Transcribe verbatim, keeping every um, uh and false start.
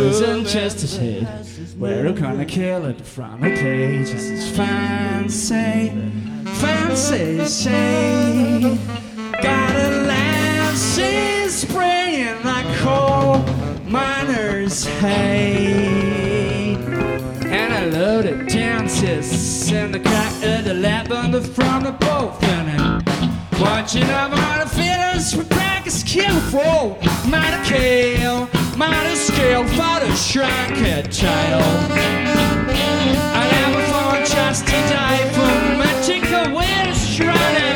Brothers and Chester's head, we're gonna kill it from the pages. It's fancy, fancy, say. Got a lancey spraying like coal miners' hay. And I loaded dances in the crack of the lavender from the boat. And watching over all the feelings with practice kill for. Might have killed, might have scaled for the shrunken child. I never thought just to die from magic away to shrine.